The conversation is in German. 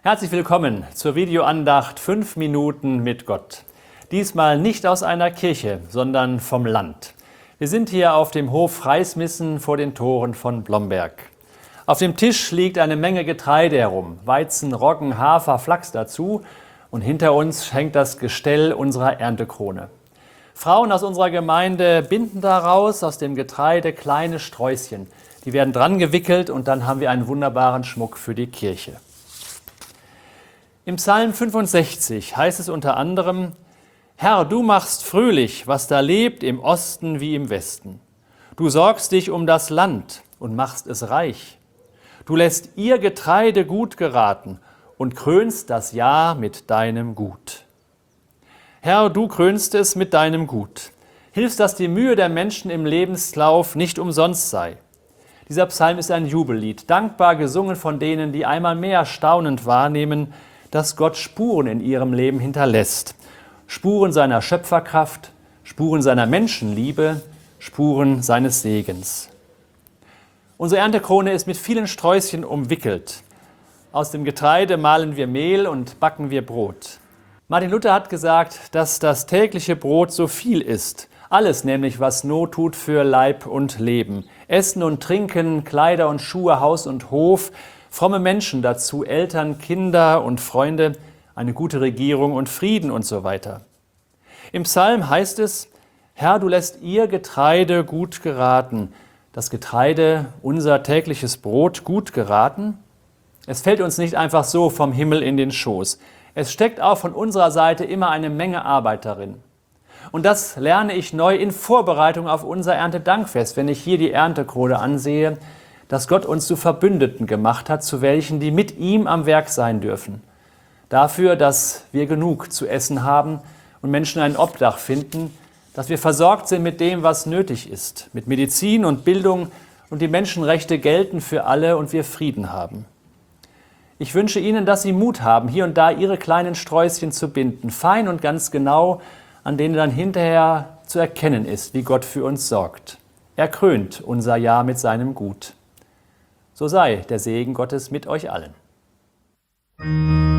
Herzlich willkommen zur Videoandacht 5 Minuten mit Gott. Diesmal nicht aus einer Kirche, sondern vom Land. Wir sind hier auf dem Hof Freismissen vor den Toren von Blomberg. Auf dem Tisch liegt eine Menge Getreide herum, Weizen, Roggen, Hafer, Flachs dazu und hinter uns hängt das Gestell unserer Erntekrone. Frauen aus unserer Gemeinde binden daraus aus dem Getreide kleine Sträußchen. Die werden dran gewickelt und dann haben wir einen wunderbaren Schmuck für die Kirche. Im Psalm 65 heißt es unter anderem: Herr, du machst fröhlich, was da lebt, im Osten wie im Westen. Du sorgst dich um das Land und machst es reich. Du lässt ihr Getreide gut geraten und krönst das Jahr mit deinem Gut. Herr, du krönst es mit deinem Gut. Hilfst, dass die Mühe der Menschen im Lebenslauf nicht umsonst sei. Dieser Psalm ist ein Jubellied, dankbar gesungen von denen, die einmal mehr staunend wahrnehmen, dass Gott Spuren in ihrem Leben hinterlässt. Spuren seiner Schöpferkraft, Spuren seiner Menschenliebe, Spuren seines Segens. Unsere Erntekrone ist mit vielen Sträußchen umwickelt. Aus dem Getreide mahlen wir Mehl und backen wir Brot. Martin Luther hat gesagt, dass das tägliche Brot so viel ist. Alles nämlich, was Not tut für Leib und Leben. Essen und Trinken, Kleider und Schuhe, Haus und Hof, fromme Menschen dazu, Eltern, Kinder und Freunde, eine gute Regierung und Frieden und so weiter. Im Psalm heißt es: Herr, du lässt ihr Getreide gut geraten. Das Getreide, unser tägliches Brot, gut geraten? Es fällt uns nicht einfach so vom Himmel in den Schoß. Es steckt auch von unserer Seite immer eine Menge Arbeit darin. Und das lerne ich neu in Vorbereitung auf unser Erntedankfest, wenn ich hier die Erntekrone ansehe, dass Gott uns zu Verbündeten gemacht hat, zu welchen, die mit ihm am Werk sein dürfen. Dafür, dass wir genug zu essen haben und Menschen ein Obdach finden, dass wir versorgt sind mit dem, was nötig ist, mit Medizin und Bildung und die Menschenrechte gelten für alle und wir Frieden haben. Ich wünsche Ihnen, dass Sie Mut haben, hier und da Ihre kleinen Sträußchen zu binden, fein und ganz genau, an denen dann hinterher zu erkennen ist, wie Gott für uns sorgt. Er krönt unser Jahr mit seinem Gut. So sei der Segen Gottes mit euch allen.